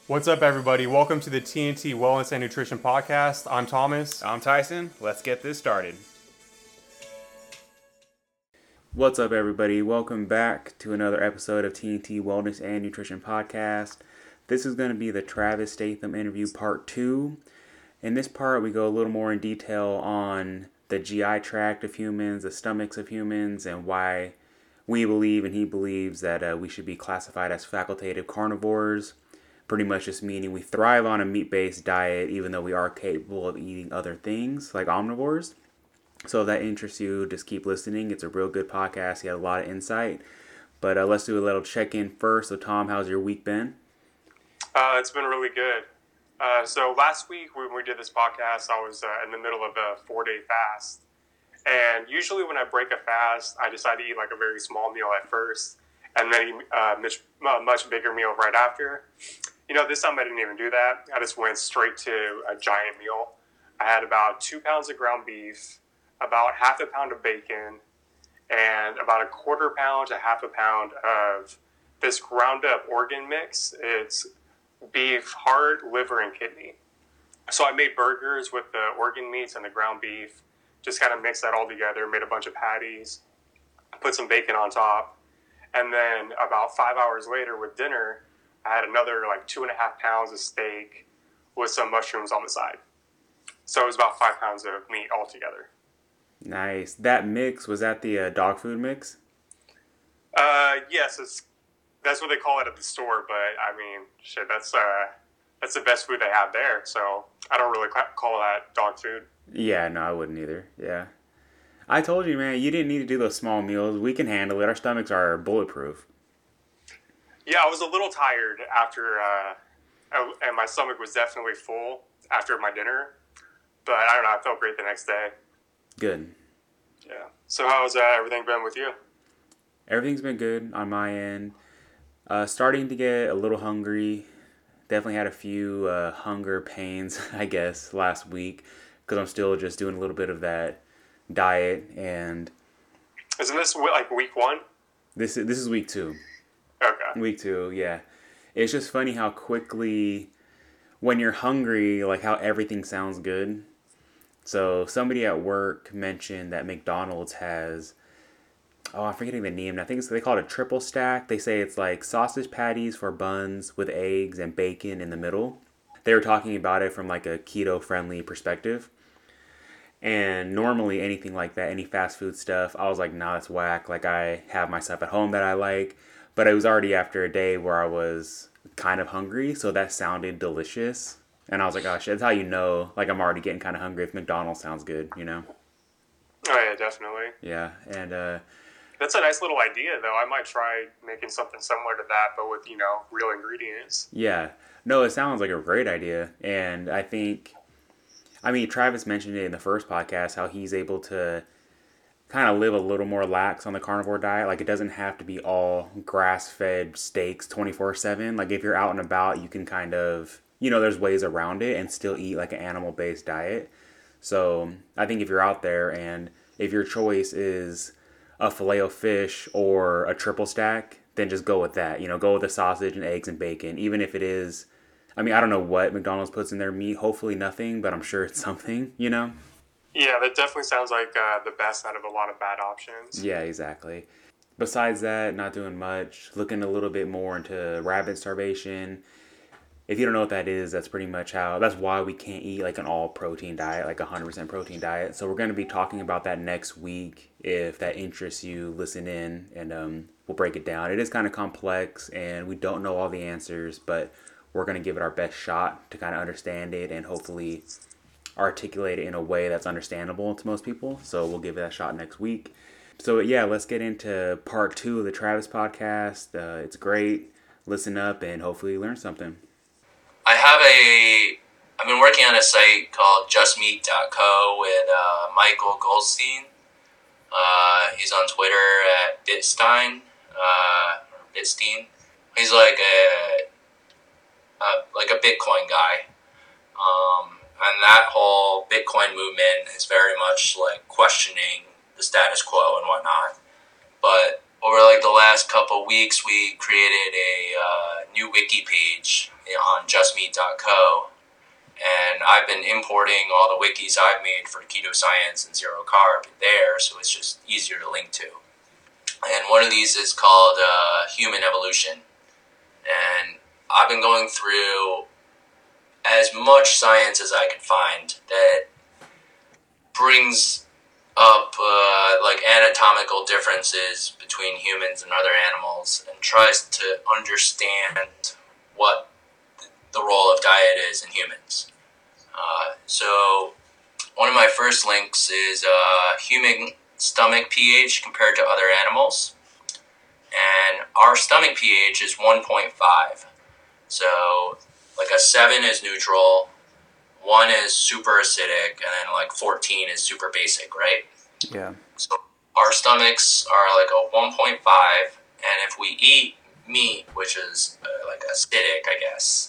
What's up, everybody? Welcome to the TNT Wellness and Nutrition Podcast. I'm Thomas. I'm Tyson. Let's get this started. What's up, everybody? Welcome back to another episode of TNT Wellness and Nutrition Podcast. This is going to be the Travis Statham interview part 2. In this part, we go a little more in detail on the GI tract of humans, the stomachs of humans, and why we believe and he believes that we should be classified as facultative carnivores. Pretty much just meaning we thrive on a meat-based diet even though we are capable of eating other things like omnivores. So if that interests you, just keep listening. It's a real good podcast. He had a lot of insight. But let's do a little check-in first. So Tom, how's your week been? It's been really good. So last week when we did this podcast, I was in the middle of a 4-day fast. And usually when I break a fast, I decide to eat like a very small meal at first and then eat a much bigger meal right after. You know, this time I didn't even do that. I just went straight to a giant meal. I had about 2 pounds of ground beef, about half a pound of bacon, and about a quarter pound to half a pound of this ground up organ mix. It's beef, heart, liver, and kidney. So I made burgers with the organ meats and the ground beef, just kind of mixed that all together, made a bunch of patties, put some bacon on top. And then about 5 hours later with dinner, I had another like 2.5 pounds of steak with some mushrooms on the side. So it was about 5 pounds of meat altogether. Nice. That mix, was that the dog food mix? Yes, that's what they call it at the store. But I mean, shit, that's the best food they have there. So I don't really call that dog food. Yeah, no, I wouldn't either. Yeah. I told you, man, you didn't need to do those small meals. We can handle it. Our stomachs are bulletproof. Yeah, I was a little tired after, and my stomach was definitely full after my dinner. But I don't know, I felt great the next day. Good. Yeah. So how's everything been with you? Everything's been good on my end. Starting to get a little hungry. Definitely had a few hunger pains, I guess, last week because I'm still just doing a little bit of that diet. And isn't this like week 1? This is week 2. Okay. Week 2, yeah. It's just funny how quickly, when you're hungry, like how everything sounds good. So somebody at work mentioned that McDonald's has, I'm forgetting the name. I think they call it a triple stack. They say it's like sausage patties for buns with eggs and bacon in the middle. They were talking about it from like a keto-friendly perspective. And normally anything like that, any fast food stuff, I was like, nah, that's whack. Like I have my stuff at home that I like. But it was already after a day where I was kind of hungry. So that sounded delicious. And I was like, oh shit, that's how you know, like I'm already getting kind of hungry if McDonald's sounds good, you know? Oh yeah, definitely. Yeah, and that's a nice little idea, though. I might try making something similar to that, but with, real ingredients. yeah. No, it sounds like a great idea. And I think, Travis mentioned it in the first podcast, how he's able to kind of live a little more lax on the carnivore diet. Like it doesn't have to be all grass-fed steaks 24/7. Like if you're out and about, you can kind of, there's ways around it and still eat like an animal-based diet. So I think if you're out there and if your choice is a Filet-O-Fish or a triple stack, then just go with that. Go with the sausage and eggs and bacon. Even if it is, I don't know what McDonald's puts in their meat. Hopefully nothing, but I'm sure it's something, Yeah, that definitely sounds like the best out of a lot of bad options. Yeah, exactly. Besides that, not doing much. Looking a little bit more into rabbit starvation. If you don't know what that is, that's pretty much that's why we can't eat like an all protein diet, like 100% protein diet. So we're going to be talking about that next week. If that interests you, listen in and we'll break it down. It is kind of complex and we don't know all the answers, but we're going to give it our best shot to kind of understand it and hopefully articulate it in a way that's understandable to most people. So we'll give it a shot next week. So yeah, let's get into part 2 of the Travis podcast. It's great. Listen up and hopefully learn something. I've been working on a site called justmeat.co with Michael Goldstein. He's on Twitter at Bitstein, or Bitstein. He's like a Bitcoin guy. And that whole Bitcoin movement is very much like questioning the status quo and whatnot. But over like the last couple weeks, we created a new wiki page on justmeat.co, and I've been importing all the wikis I've made for keto science and zero carb there, so it's just easier to link to. And one of these is called Human Evolution, and I've been going through as much science as I could find that brings up like anatomical differences between humans and other animals, and tries to understand what the role of diet is in humans. So one of my first links is human stomach pH compared to other animals, and our stomach pH is 1.5. So like a 7 is neutral, 1 is super acidic, and then like 14 is super basic, right? Yeah. So our stomachs are like a 1.5, and if we eat meat, which is like acidic, I guess,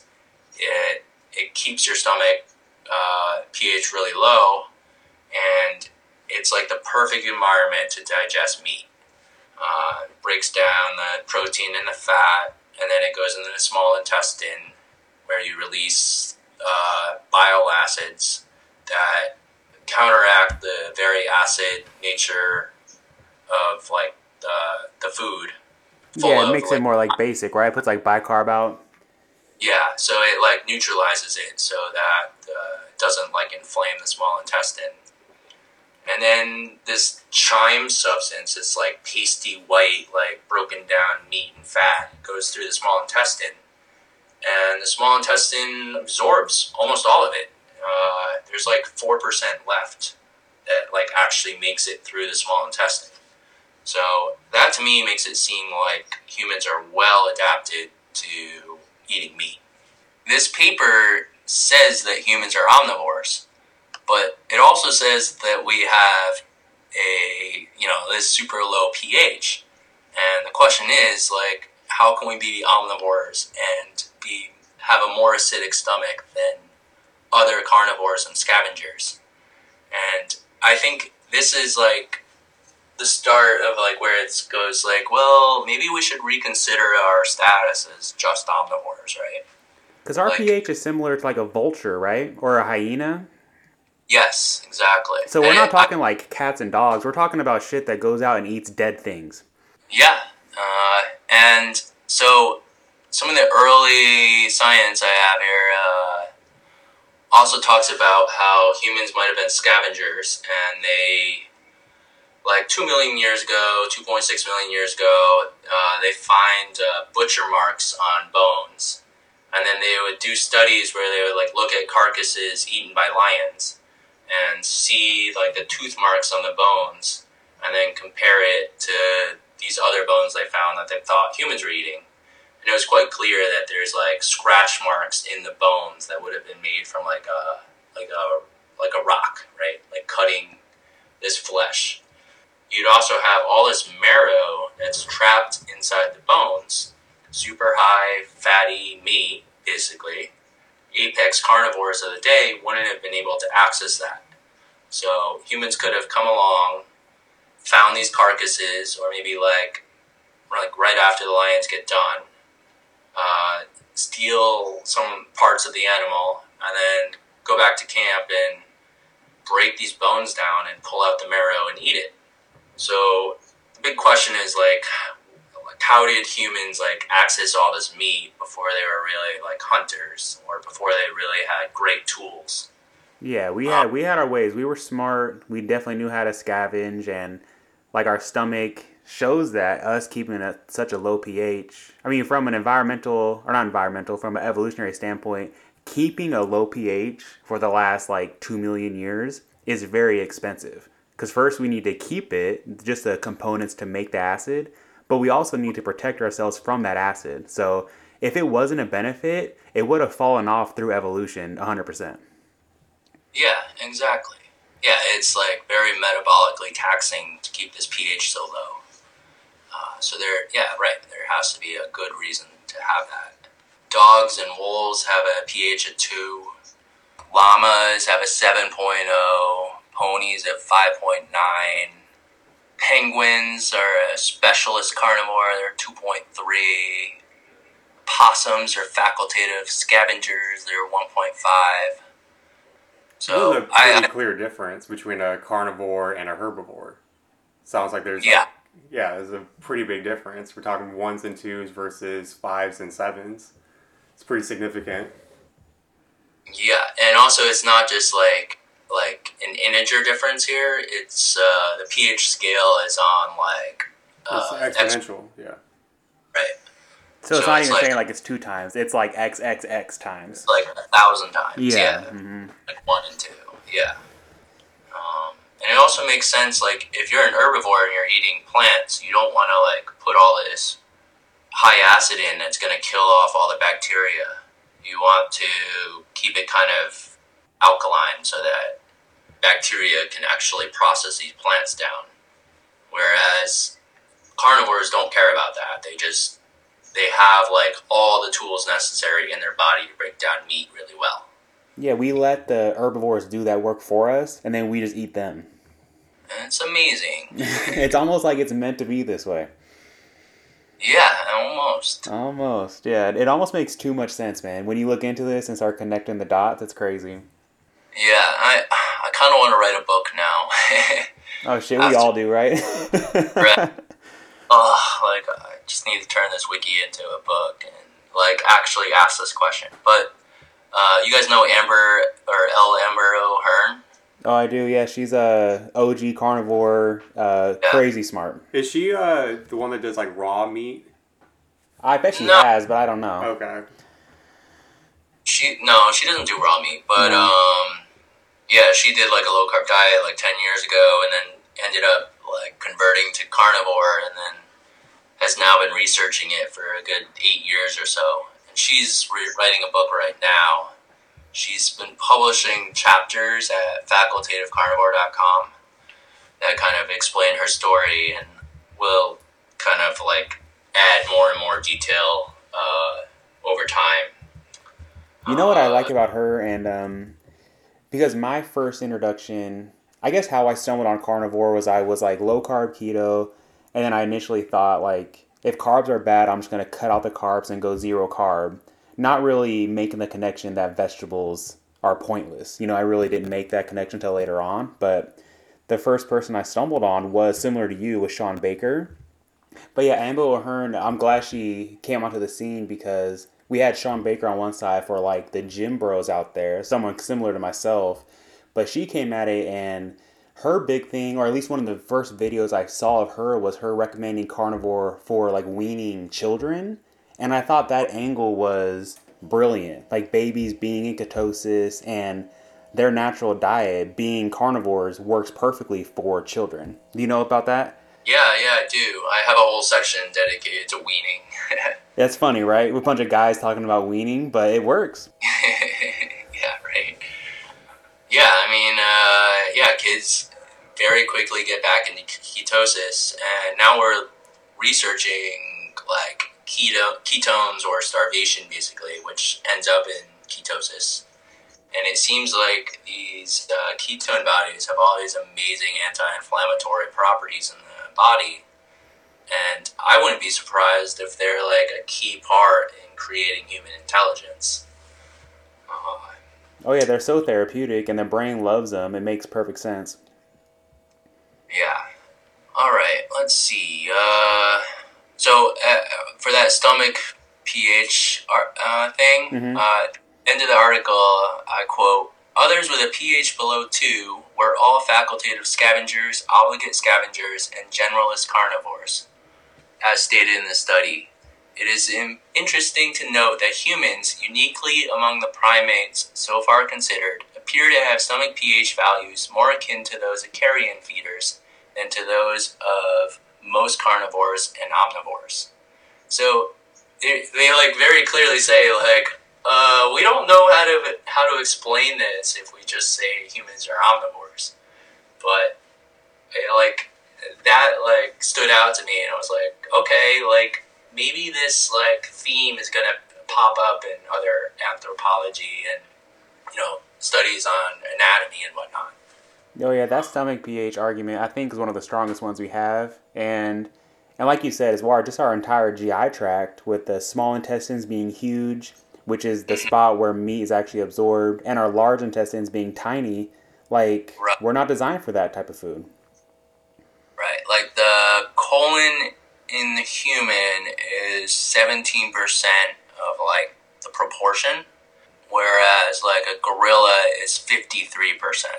it keeps your stomach pH really low, and it's like the perfect environment to digest meat. It breaks down the protein and the fat, and then it goes into the small intestine, where you release bile acids that counteract the very acid nature of like the food. Yeah, it makes it more like basic, right? It puts like bicarb out. Yeah, so it like neutralizes it so that it doesn't like inflame the small intestine. And then this chyme substance, it's like pasty white, like broken down meat and fat, goes through the small intestine. And the small intestine absorbs almost all of it. There's like 4% left that like actually makes it through the small intestine. So that to me makes it seem like humans are well adapted to eating meat. This paper says that humans are omnivores, but it also says that we have this super low pH. And the question is, like, how can we be omnivores and have a more acidic stomach than other carnivores and scavengers? And I think this is like the start of like where it goes like, well, maybe we should reconsider our status as just omnivores, right? Because our like, pH is similar to like a vulture, right? Or a hyena. Yes, exactly. So we're not talking like cats and dogs. We're talking about shit that goes out and eats dead things. Yeah. And so some of the early science I have here also talks about how humans might have been scavengers, and they, like 2 million years ago, 2.6 million years ago, they find butcher marks on bones. And then they would do studies where they would like look at carcasses eaten by lions and see like the tooth marks on the bones, and then compare it to these other bones they found that they thought humans were eating. And it was quite clear that there's like scratch marks in the bones that would have been made from like a rock, right? Like cutting this flesh. You'd also have all this marrow that's trapped inside the bones, super high fatty meat, basically. Apex carnivores of the day wouldn't have been able to access that. So humans could have come along, found these carcasses, or maybe like right after the lions get done, steal some parts of the animal, and then go back to camp and break these bones down and pull out the marrow and eat it. So the big question is like how did humans like access all this meat before they were really like hunters, or before they really had great tools? Yeah, we had our ways. We were smart. We definitely knew how to scavenge, and like our stomach shows that us keeping at such a low pH. I mean, from an from an evolutionary standpoint, keeping a low pH for the last like 2 million years is very expensive. Because first we need to keep it, just the components to make the acid, but we also need to protect ourselves from that acid. So if it wasn't a benefit, it would have fallen off through evolution 100%. Yeah, exactly. Yeah, it's like very metabolically taxing to keep this pH so low. So there has to be a good reason to have that. Dogs and wolves have a pH of 2. Llamas have a 7.0. Ponies at 5.9. Penguins are a specialist carnivore. They're 2.3. Possums are facultative scavengers. They're 1.5. So There's a pretty clear difference between a carnivore and a herbivore. Sounds like there's there's a pretty big difference. We're talking 1s and 2s versus 5s and 7s. It's pretty significant. Yeah, and also it's not just like an integer difference here. It's the pH scale is on like It's exponential. Yeah. Right. So it's not even saying like it's 2 times. It's like XXX times. Like 1,000 times. Yeah. Like 1 and 2. Yeah. And it also makes sense, like, if you're an herbivore and you're eating plants, you don't want to, like, put all this high acid in that's going to kill off all the bacteria. You want to keep it kind of alkaline so that bacteria can actually process these plants down. Whereas carnivores don't care about that. They have, like, all the tools necessary in their body to break down meat really well. Yeah, we let the herbivores do that work for us, and then we just eat them. It's amazing. It's almost like it's meant to be this way. Yeah, almost. Almost, yeah. It almost makes too much sense, man. When you look into this and start connecting the dots, it's crazy. Yeah, I kind of want to write a book now. Oh shit, we all do, right? Right. Like, I just need to turn this wiki into a book and, like, actually ask this question. But, you guys know Amber O'Hearn? Oh, I do, yeah. She's a OG carnivore, crazy smart. Is she the one that does like raw meat? I bet she has, but I don't know. Okay. She doesn't do raw meat, but yeah, she did like a low carb diet like 10 years ago, and then ended up like converting to carnivore, and then has now been researching it for a good 8 years or so. And she's writing a book right now. She's been publishing chapters at facultativecarnivore.com that kind of explain her story and will kind of like add more and more detail over time. You know what I like about her, and because my first introduction, I guess how I stumbled on carnivore was I was like low carb keto, and then I initially thought like if carbs are bad, I'm just going to cut out the carbs and go 0 carb. Not really making the connection that vegetables are pointless. You know, I really didn't make that connection until later on. But the first person I stumbled on was similar to you, was Shawn Baker. But yeah, Amber O'Hearn, I'm glad she came onto the scene because we had Shawn Baker on one side for like the gym bros out there, someone similar to myself. But she came at it, and her big thing, or at least one of the first videos I saw of her, was her recommending carnivore for like weaning children. And I thought that angle was brilliant. Like babies being in ketosis and their natural diet being carnivores works perfectly for children. Do you know about that? Yeah, I do. I have a whole section dedicated to weaning. That's funny, right? With a bunch of guys talking about weaning, but it works. Yeah, right. Yeah, I mean, kids very quickly get back into ketosis, and now we're researching like ketones or starvation, basically, which ends up in ketosis. And it seems like these ketone bodies have all these amazing anti-inflammatory properties in the body. And I wouldn't be surprised if they're like a key part in creating human intelligence. Oh yeah, they're so therapeutic, and the brain loves them. It makes perfect sense. Yeah. All right, let's see. So for that stomach pH thing, end of the article, I quote, "Others with a pH below 2 were all facultative scavengers, obligate scavengers, and generalist carnivores, as stated in the study. It is interesting to note that humans, uniquely among the primates so far considered, appear to have stomach pH values more akin to those of carrion feeders than to those of most carnivores and omnivores." So they like very clearly say like, we don't know how to explain this if we just say humans are omnivores, but like that like stood out to me, and I was like, okay, like maybe this like theme is gonna pop up in other anthropology and studies on anatomy and whatnot. Oh yeah, that stomach pH argument I think is one of the strongest ones we have, and like you said, as well, just our entire GI tract with the small intestines being huge, which is the spot where meat is actually absorbed, and our large intestines being tiny. Like Right. we're not designed for that type of food. Right. Like the colon in the human is 17% of like the proportion, whereas like a gorilla is 53%.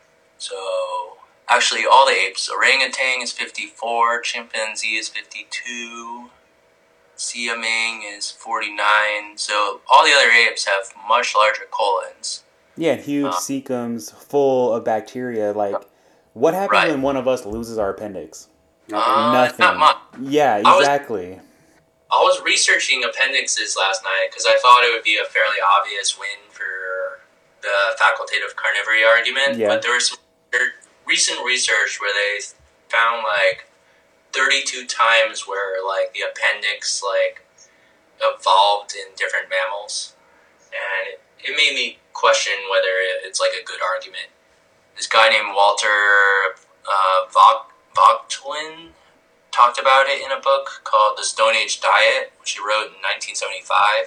So actually, all the apes, orangutan is 54, chimpanzee is 52, siamang is 49. So all the other apes have much larger colons. Yeah, huge cecums full of bacteria. Like, what happens Right. when one of us loses our appendix? Not much. Yeah, I was- exactly. I was researching appendixes last night because I thought it would be a fairly obvious win for the facultative carnivory argument. Yeah. But there was some recent research where they found like 32 times where like the appendix like evolved in different mammals, and it made me question whether it's like a good argument. This guy named Walter Vogtwin talked about it in a book called The Stone Age Diet, which he wrote in 1975.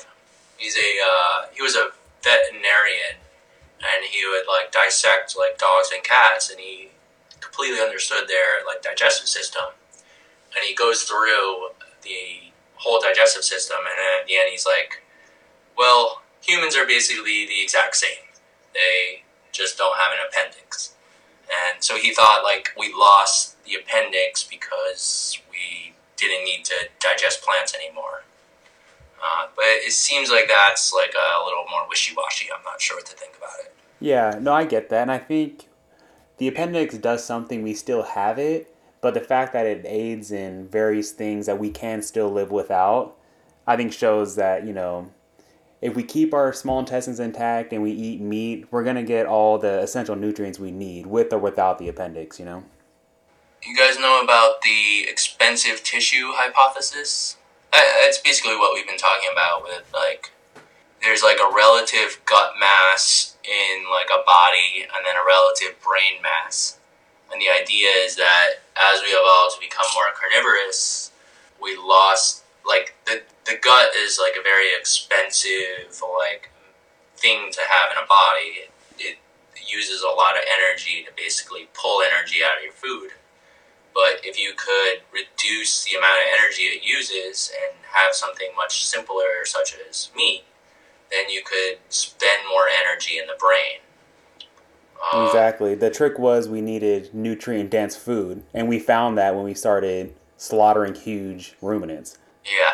He was a veterinarian, and he would like dissect like dogs and cats, and he completely understood their like digestive system. And he goes through the whole digestive system, and then at the end he's like, well, humans are basically the exact same. They just don't have an appendix. And so he thought like we lost the appendix because we didn't need to digest plants anymore. But it seems like that's like a little more wishy-washy. I'm not sure what to think about it. Yeah, no, I get that. And I think the appendix does something, we still have it, but the fact that it aids in various things that we can still live without, I think shows that, if we keep our small intestines intact and we eat meat, we're going to get all the essential nutrients we need with or without the appendix. You guys know about the expensive tissue hypothesis? It's basically what we've been talking about with like, there's like a relative gut mass in like a body and then a relative brain mass. And the idea is that as we evolved to become more carnivorous, we lost like the gut is like a very expensive like thing to have in a body. It uses a lot of energy to basically pull energy out of your food. But if you could reduce the amount of energy it uses and have something much simpler such as meat, then you could spend more energy in the brain. Exactly. The trick was we needed nutrient-dense food, and we found that when we started slaughtering huge ruminants. Yeah.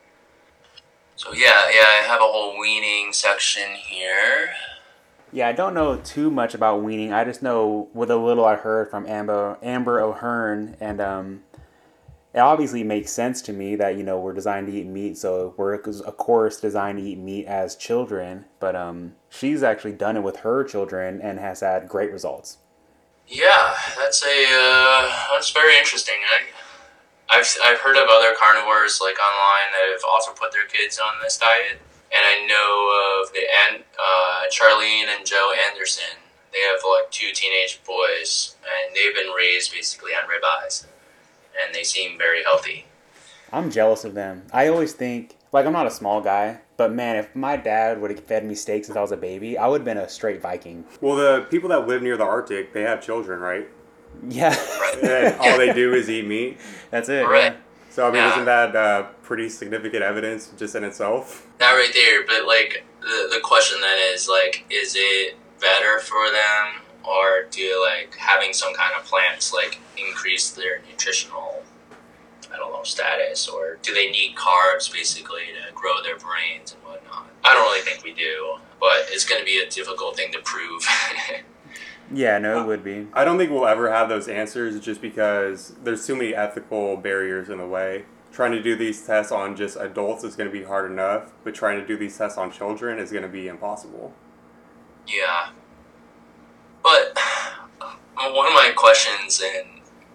So I have a whole weaning section here. Yeah, I don't know too much about weaning. I just know with a little I heard from Amber O'Hearn, and it obviously makes sense to me that we're designed to eat meat, so we're of course designed to eat meat as children. But she's actually done it with her children and has had great results. Yeah, that's very interesting. I've heard of other carnivores like online that have also put their kids on this diet, and I know of Charlene and Joe Anderson. They have like 2 teenage boys, and they've been raised basically on ribeyes, and they seem very healthy. I'm jealous of them. I always think, like, I'm not a small guy, but man, if my dad would have fed me steak since I was a baby, I would have been a straight Viking. Well, the people that live near the Arctic, they have children, right? Yeah. And all they do is eat meat. That's it. Right. Yeah. So, I mean, Yeah. isn't that pretty significant evidence just in itself? Not right there, but like the question then is like, is it better for them, or do like having some kind of plants like increase their nutritional, I don't know, status, or do they need carbs basically to grow their brains and whatnot? I don't really think we do, but it's going to be a difficult thing to prove. Yeah, no, it would be. I don't think we'll ever have those answers just because there's too many ethical barriers in the way. Trying to do these tests on just adults is going to be hard enough, but trying to do these tests on children is going to be impossible. Yeah. But one of my questions, and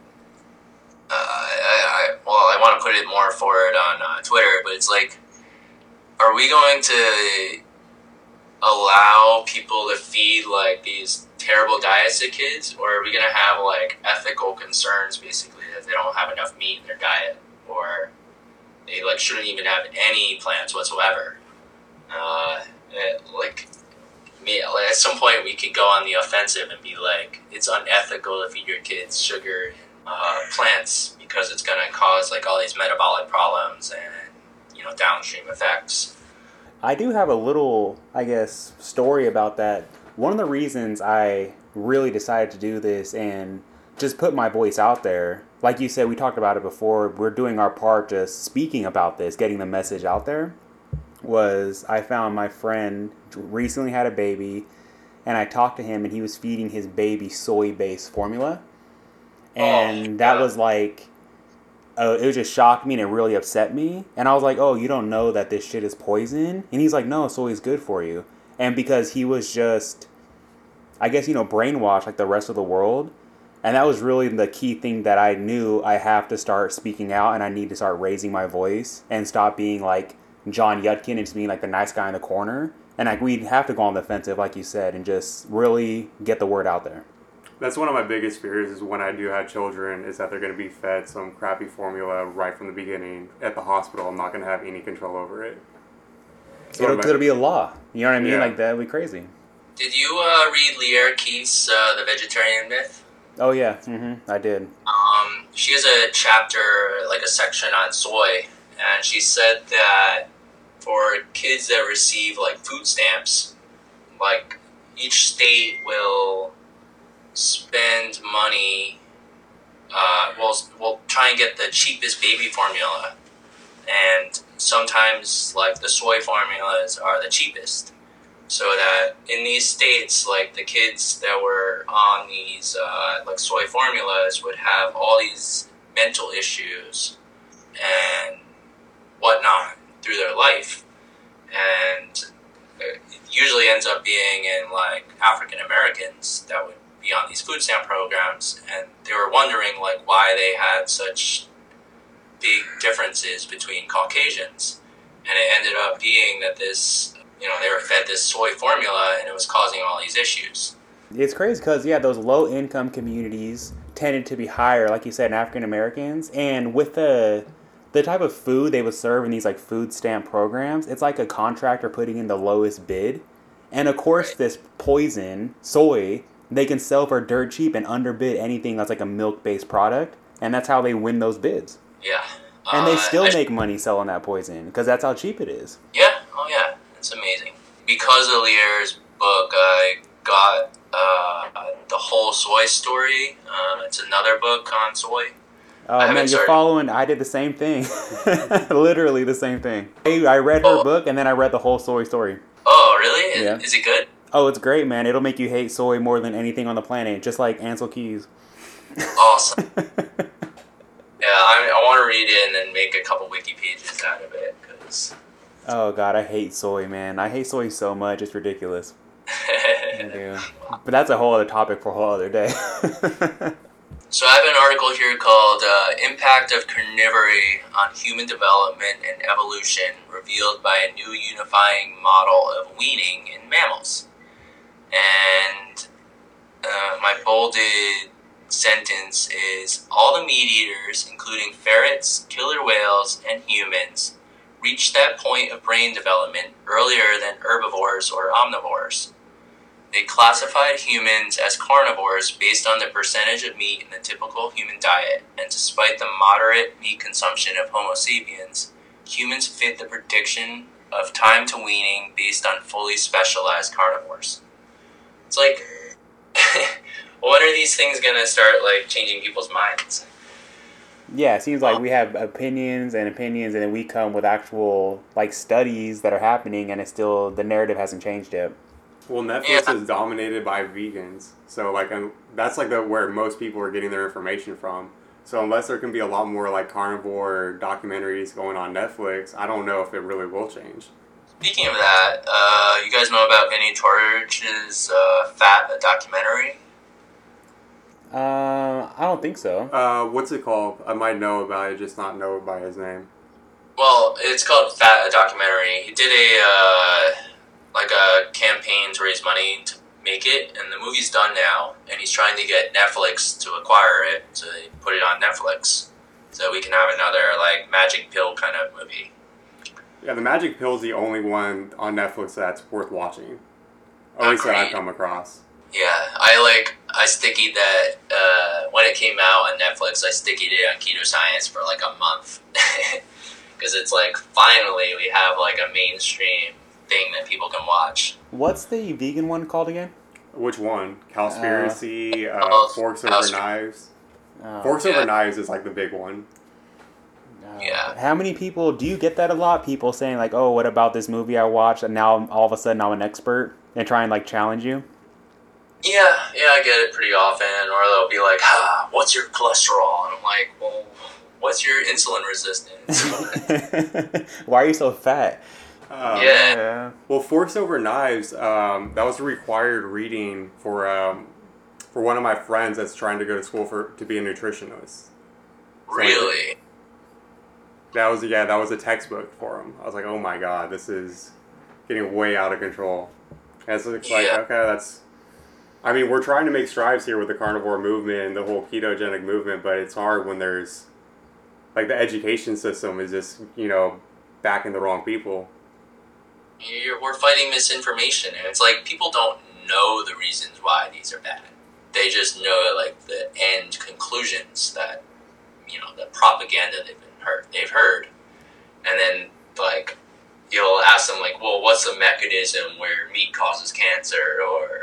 I want to put it more forward on Twitter, but it's like, are we going to allow people to feed like these terrible diets to kids, or are we gonna have like ethical concerns, basically, that they don't have enough meat in their diet, or they like shouldn't even have any plants whatsoever? At some point, we could go on the offensive and be like, it's unethical to feed your kids sugar, plants, because it's gonna cause like all these metabolic problems and downstream effects. I do have a little, I guess, story about that. One of the reasons I really decided to do this and just put my voice out there, like you said, we talked about it before, we're doing our part just speaking about this, getting the message out there, was I found my friend recently had a baby, and I talked to him, and he was feeding his baby soy-based formula. And that was like, it was just shocked me, and it really upset me. And I was like, oh, you don't know that this shit is poison? And he's like, no, soy is good for you. And because he was just, I guess, brainwashed like the rest of the world. And that was really the key thing that I knew I have to start speaking out, and I need to start raising my voice and stop being like John Yudkin and just being like the nice guy in the corner. And like we'd have to go on the offensive, like you said, and just really get the word out there. That's one of my biggest fears is when I do have children is that they're going to be fed some crappy formula right from the beginning at the hospital. I'm not going to have any control over it. So It'll be a law. You know what I mean? Yeah. Like that would be crazy. Did you read Lierre Keith's The Vegetarian Myth? Oh yeah, I did. She has a chapter, like a section on soy, and she said that for kids that receive like food stamps, like each state will spend money, will try and get the cheapest baby formula, and sometimes like the soy formulas are the cheapest, so that in these states, like the kids that were on these like soy formulas would have all these mental issues and whatnot through their life, and it usually ends up being in like African Americans that would be on these food stamp programs, and they were wondering like why they had such big differences between Caucasians, and it ended up being that this, they were fed this soy formula and it was causing all these issues. It's crazy because, those low-income communities tended to be higher, like you said, in African Americans, and with the type of food they would serve in these like food stamp programs, it's like a contractor putting in the lowest bid, and of course this poison, soy, they can sell for dirt cheap and underbid anything that's like a milk-based product, and that's how they win those bids. Yeah. And they still make money selling that poison because that's how cheap it is. Yeah. Oh yeah. It's amazing. Because of Lierre's book, I got the whole soy story. It's another book on soy. Oh man, you're following. I did the same thing. Literally the same thing. I read her book and then I read the whole soy story. Oh really? Yeah. Is it good? Oh, it's great, man. It'll make you hate soy more than anything on the planet, just like Ansel Keys. Awesome. Yeah, I want to read it and then make a couple wiki pages out of it, because... Oh, God, I hate soy, man. I hate soy so much, it's ridiculous. I do. But that's a whole other topic for a whole other day. So I have an article here called Impact of Carnivory on Human Development and Evolution, revealed by a new unifying model of weaning in mammals. And my bolded sentence is, all the meat eaters, including ferrets, killer whales, and humans, reach that point of brain development earlier than herbivores or omnivores. They classified humans as carnivores based on the percentage of meat in the typical human diet, and despite the moderate meat consumption of Homo sapiens, humans fit the prediction of time to weaning based on fully specialized carnivores. It's like, when are these things gonna start like changing people's minds? Yeah, it seems like we have opinions, and then we come with actual like studies that are happening, and it's still, the narrative hasn't changed yet. Well, Netflix is dominated by vegans, so like that's like where most people are getting their information from. So unless there can be a lot more like carnivore documentaries going on Netflix, I don't know if it really will change. Speaking of that, you guys know about Vinny Torch's Fat, a documentary? I don't think so. What's it called? I might know about it, just not know by his name. Well, it's called Fat, a documentary. He did a campaign to raise money to make it, and the movie's done now, and he's trying to get Netflix to acquire it, to put it on Netflix, so we can have another, like, magic pill kind of movie. Yeah, the Magic Pill's the only one on Netflix that's worth watching. At least that I've come across. Yeah, I stickied that, when it came out on Netflix, I stickied it on Keto Science for like a month. Because it's like, finally we have like a mainstream thing that people can watch. What's the vegan one called again? Which one? Cowspiracy, Forks Over Knives. Forks Over Knives is like the big one. Yeah. How many people, do you get that a lot? People saying like, oh, what about this movie I watched and now all of a sudden I'm an expert and try and like challenge you? Yeah, I get it pretty often. Or they'll be like, what's your cholesterol? And I'm like, well, what's your insulin resistance? Why are you so fat? Yeah. Well, Forks Over Knives, that was a required reading for one of my friends that's trying to go to school to be a nutritionist. Really? That was a textbook for him. I was like, oh my god, this is getting way out of control. And so it's like, okay, I mean, we're trying to make strides here with the carnivore movement and the whole ketogenic movement, but it's hard when there's, like, the education system is just, backing the wrong people. We're fighting misinformation, and it's like, people don't know the reasons why these are bad. They just know, like, the end conclusions that, the propaganda they've heard. And then, like, you'll ask them, like, well, what's the mechanism where meat causes cancer, or,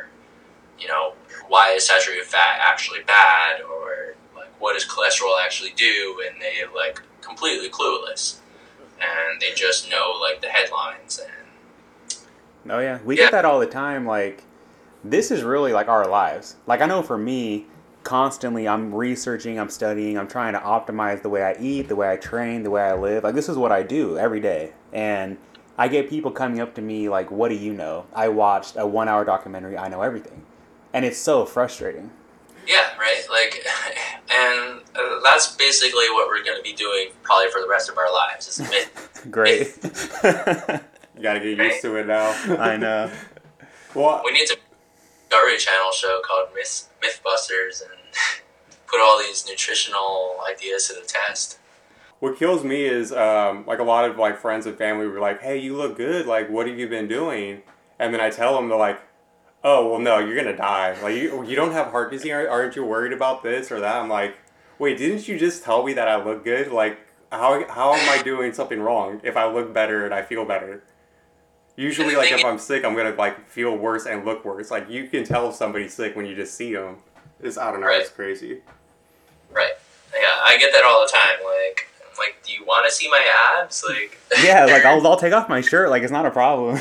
why is saturated fat actually bad, or, like, what does cholesterol actually do? And they're, like, completely clueless. And they just know, like, the headlines. And oh yeah, we get that all the time. Like, this is really like our lives. Like, I know for me, constantly I'm researching, I'm studying, I'm trying to optimize the way I eat, the way I train, the way I live. Like, this is what I do every day. And I get people coming up to me like, what do you know? I watched a 1-hour documentary, I know everything. And it's so frustrating. Yeah, right? Like, and that's basically what we're going to be doing probably for the rest of our lives. Is myth. Great. You gotta get used to it now. I know. Well, we need to Discovery Channel show called Mythbusters and put all these nutritional ideas to the test. what kills me is, like, a lot of, like, friends and family were like, hey, you look good, like, what have you been doing? And then I tell them, they're like, oh, well, no, you're gonna die. Like, you don't have heart disease, aren't you worried about this or that? I'm like, wait, didn't you just tell me that I look good? Like, how am I doing something wrong if I look better and I feel better? Usually, like, if I'm sick, I'm gonna, like, feel worse and look worse. Like, you can tell if somebody's sick when you just see them. I don't know, Right. It's crazy. Right. Yeah, I get that all the time. Like, do you want to see my abs? Like, Yeah, like, I'll take off my shirt. Like, it's not a problem.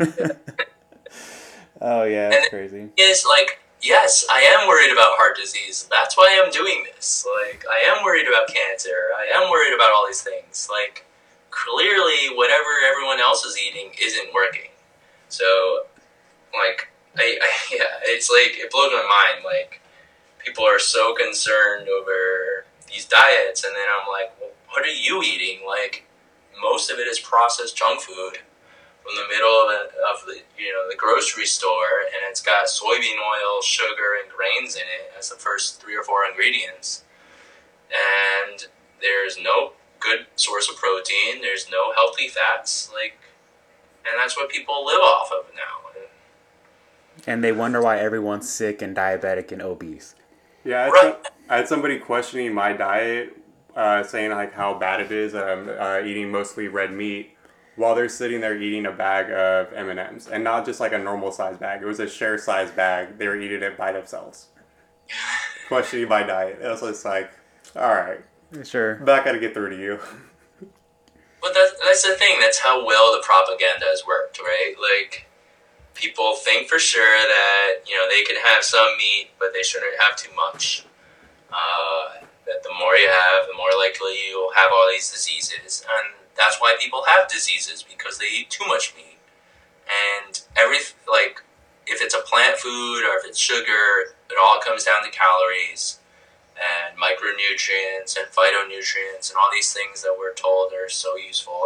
Oh, yeah, that's crazy. It's like, yes, I am worried about heart disease. That's why I'm doing this. Like, I am worried about cancer. I am worried about all these things. Like, clearly, whatever everyone else is eating isn't working. So, like, it's like, it blows my mind. Like, people are so concerned over these diets, and then I'm like, well, what are you eating? Like, most of it is processed junk food from the middle of the the grocery store, and it's got soybean oil, sugar, and grains in it as the first 3 or 4 ingredients. And there's no good source of protein. There's no healthy fats. Like, and that's what people live off of now. And they wonder why everyone's sick and diabetic and obese. Yeah, I had somebody questioning my diet, saying, like, how bad it is that I'm eating mostly red meat, while they're sitting there eating a bag of M&Ms, and not just like a normal size bag. It was a share size bag. They were eating it by themselves. Questioning my diet. It was just like, all right, Sure. but I got to get through to you. But that's the thing. That's how well the propaganda has worked, right? Like, people think for sure that they can have some meat, but they shouldn't have too much. That the more you have, the more likely you'll have all these diseases, and that's why people have diseases, because they eat too much meat. And if it's a plant food or if it's sugar, it all comes down to calories and micronutrients and phytonutrients and all these things that we're told are so useful.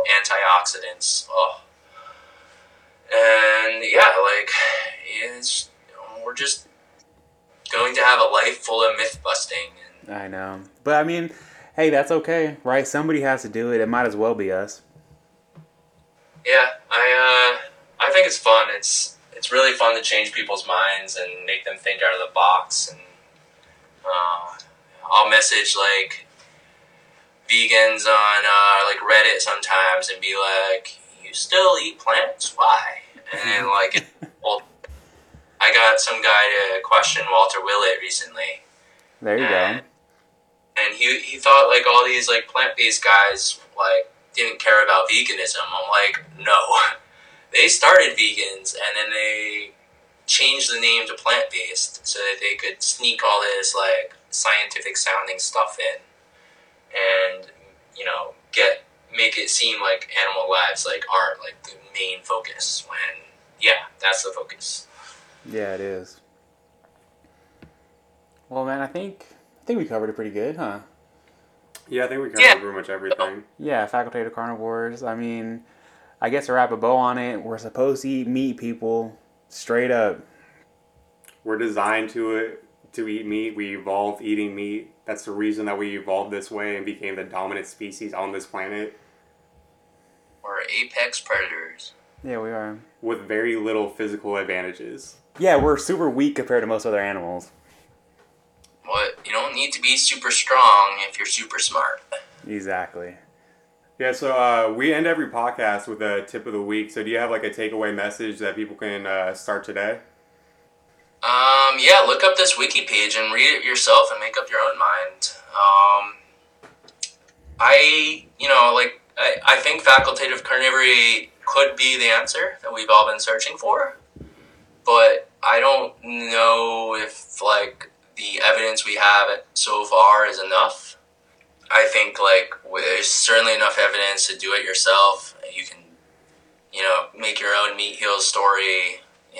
Antioxidants. Oh. And yeah, like, we're just going to have a life full of myth busting. I know. But I mean, hey, that's okay, right? Somebody has to do it. It might as well be us. Yeah, I think it's fun. It's really fun to change people's minds and make them think out of the box. And I'll message like vegans on like Reddit sometimes and be like, "You still eat plants? Why?" And then like, well, I got some guy to question Walter Willett recently. There you go. And he thought like all these like plant-based guys like didn't care about veganism. I'm like, no. They started vegans and then they changed the name to plant-based so that they could sneak all this like scientific sounding stuff in and, you know, make it seem like animal lives like aren't like the main focus when that's the focus. Yeah, it is. Well, man, I think we covered it pretty good, huh? Yeah, I think we covered pretty much everything. Yeah, facultative carnivores. I mean, I guess to wrap a bow on it, we're supposed to eat meat, people. Straight up. We're designed to eat meat. We evolved eating meat. That's the reason that we evolved this way and became the dominant species on this planet. We're apex predators. Yeah, we are. With very little physical advantages. Yeah, we're super weak compared to most other animals. What? You don't need to be super strong if you're super smart. Exactly. Yeah, so we end every podcast with a tip of the week. So do you have like a takeaway message that people can start today? Yeah, look up this wiki page and read it yourself and make up your own mind. I think facultative carnivory could be the answer that we've all been searching for, but I don't know if like the evidence we have so far is enough. I think like there's certainly enough evidence to do it yourself. You can, make your own meat heals story,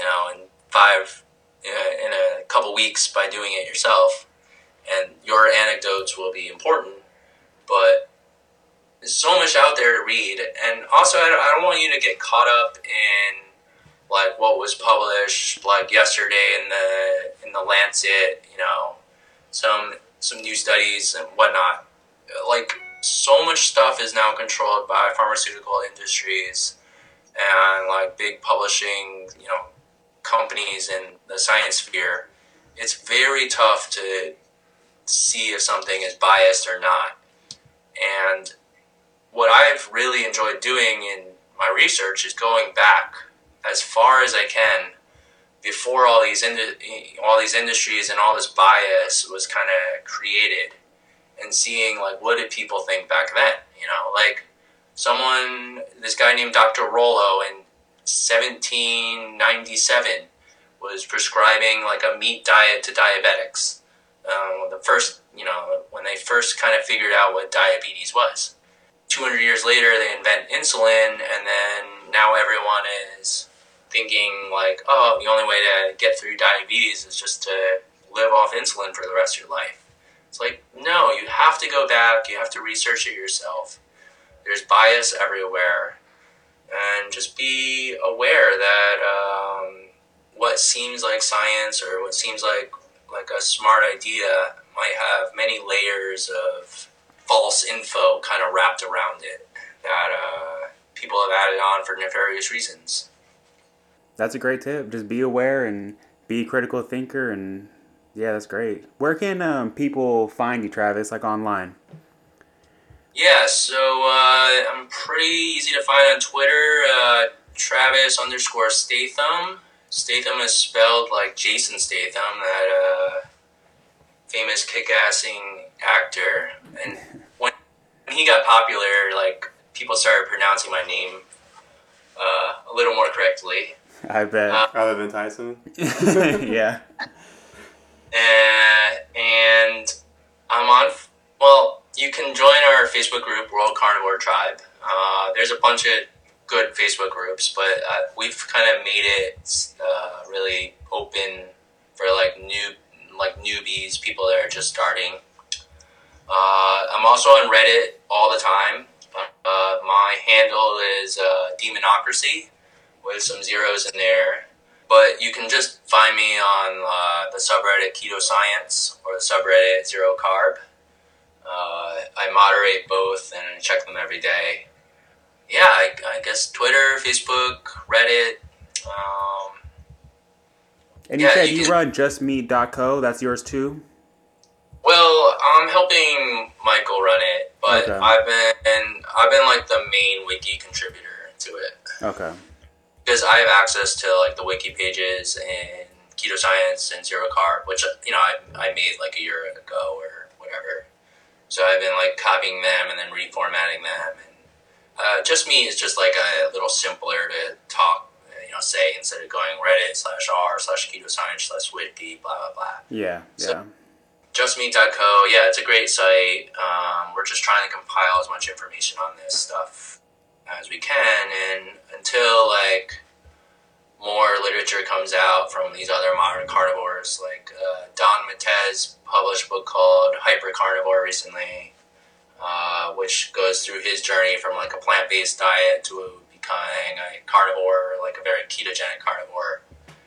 in a couple weeks by doing it yourself, and your anecdotes will be important. But there's so much out there to read, and also I don't want you to get caught up in like what was published like yesterday in the Lancet, some new studies and whatnot. Like so much stuff is now controlled by pharmaceutical industries and like big publishing, companies in the science sphere. It's very tough to see if something is biased or not. And what I've really enjoyed doing in my research is going back as far as I can before all these industries and all this bias was kind of created, and seeing like what did people think back then. Like this guy named Dr. Rollo in 1797 was prescribing like a meat diet to diabetics. When they first kind of figured out what diabetes was. 200 years later, they invent insulin, and then now everyone is thinking like, oh, the only way to get through diabetes is just to live off insulin for the rest of your life. It's like, no, you have to go back, you have to research it yourself. There's bias everywhere. And just be aware that what seems like science or what seems like a smart idea might have many layers of false info kind of wrapped around it that people have added on for nefarious reasons. That's a great tip. Just be aware and be a critical thinker, and yeah, that's great. Where can people find you, Travis, like online? Yeah, so I'm pretty easy to find on Twitter, Travis_Statham. Statham is spelled like Jason Statham, that famous kick-assing actor. And when he got popular, like people started pronouncing my name a little more correctly. I bet. Other than Tyson? Yeah. And I'm on... you can join our Facebook group, World Carnivore Tribe. There's a bunch of good Facebook groups, but we've kind of made it really open for newbies, people that are just starting. I'm also on Reddit all the time. My handle is Demonocracy with some zeros in there. But you can just find me on the subreddit Keto Science or the subreddit Zero Carb. I moderate both and check them every day. Yeah, I guess Twitter, Facebook, Reddit. And you said you run justmeat.co. That's yours too? Well, I'm helping Michael run it, but Okay. I've been like the main wiki contributor to it. Okay. Because I have access to like the wiki pages and Keto Science and Zero Carb, which I made like a year ago or whatever. So I've been like copying them and then reformatting them. And Just Me is just like a little simpler to talk, say instead of going Reddit/r/Keto Science/wiki blah blah blah. Yeah. So, JustMeat.co, yeah, it's a great site. We're just trying to compile as much information on this stuff as we can, and until like more literature comes out from these other modern carnivores, like Don Matez published a book called Hypercarnivore recently, which goes through his journey from like a plant-based diet to becoming a carnivore, like a very ketogenic carnivore.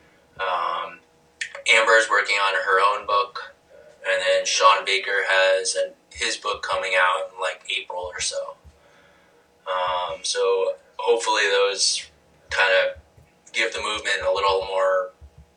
Amber's working on her own book, and then Sean Baker has his book coming out in like April or so. So hopefully those kind of give the movement a little more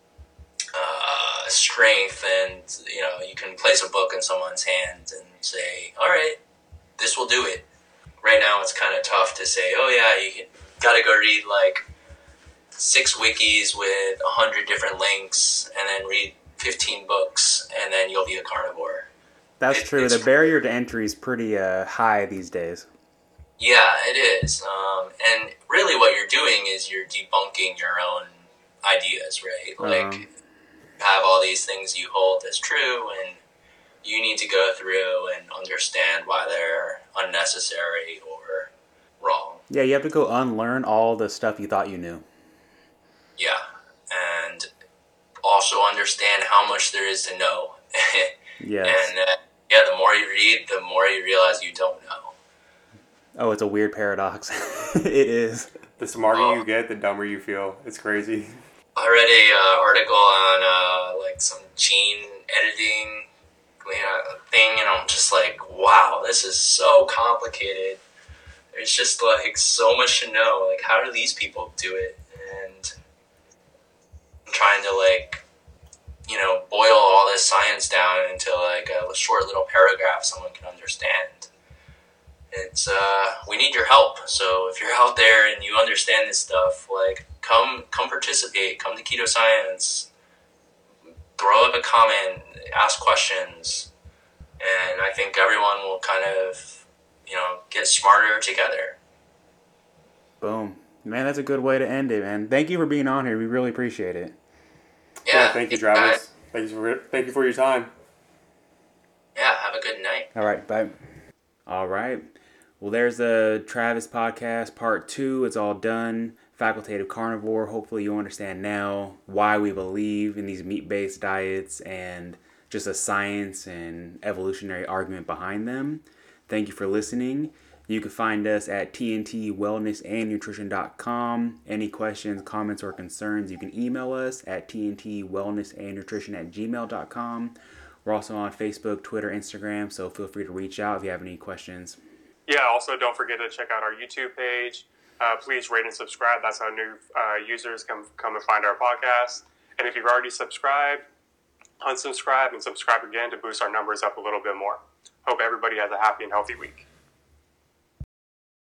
strength, and you can place a book in someone's hand and say, all right, this will do it. Right now it's kind of tough to say, oh yeah, you gotta go read like 6 wikis with 100 different links and then read 15 books and then you'll be a carnivore. That's true. The barrier to entry is pretty high these days. Yeah, it is. And really what you're doing is you're debunking your own ideas, right? Like, you have all these things you hold as true, and you need to go through and understand why they're unnecessary or wrong. Yeah, you have to go unlearn all the stuff you thought you knew. Yeah, and also understand how much there is to know. Yes. And the more you read, the more you realize you don't know. Oh, it's a weird paradox. It is. The smarter you get, the dumber you feel. It's crazy. I read a article on like some gene editing thing, and I'm just like, wow, this is so complicated. There's just like so much to know. Like, how do these people do it? And I'm trying to like, boil all this science down into like a short little paragraph someone can understand. It's we need your help. So if you're out there and you understand this stuff, like come participate, come to Keto Science, throw up a comment, ask questions, and I think everyone will kind of get smarter together. Boom. Man, that's a good way to end it, man. Thank you for being on here. We really appreciate it. Yeah, thank you, Travis. Thank you for your time. Yeah, have a good night. All right, bye. All right. Well, there's the Travis podcast part 2. It's all done. Facultative Carnivore. Hopefully you understand now why we believe in these meat-based diets and just a science and evolutionary argument behind them. Thank you for listening. You can find us at tntwellnessandnutrition.com. Any questions, comments, or concerns, you can email us at tntwellnessandnutrition@gmail.com. We're also on Facebook, Twitter, Instagram, so feel free to reach out if you have any questions. Yeah, also don't forget to check out our YouTube page. Please rate and subscribe. That's how new users come and find our podcast. And if you've already subscribed, unsubscribe and subscribe again to boost our numbers up a little bit more. Hope everybody has a happy and healthy week.